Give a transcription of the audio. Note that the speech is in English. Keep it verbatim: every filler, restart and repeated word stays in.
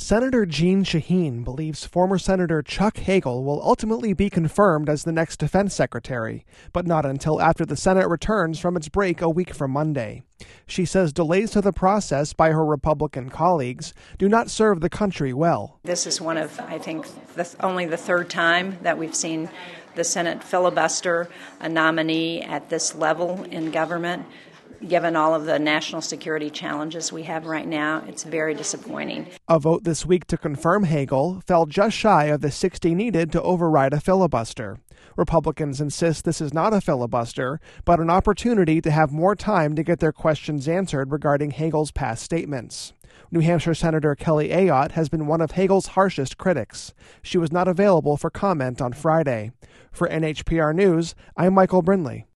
Senator Jeanne Shaheen believes former Senator Chuck Hagel will ultimately be confirmed as the next defense secretary, but not until after the Senate returns from its break a week from Monday. She says delays to the process by her Republican colleagues do not serve the country well. This is one of, I think, the, only the third time that we've seen the Senate filibuster a nominee at this level in government. Given all of the national security challenges we have right now, it's very disappointing. A vote this week to confirm Hagel fell just shy of the sixty needed to override a filibuster. Republicans insist this is not a filibuster, but an opportunity to have more time to get their questions answered regarding Hagel's past statements. New Hampshire Senator Kelly Ayotte has been one of Hagel's harshest critics. She was not available for comment on Friday. For N H P R News, I'm Michael Brindley.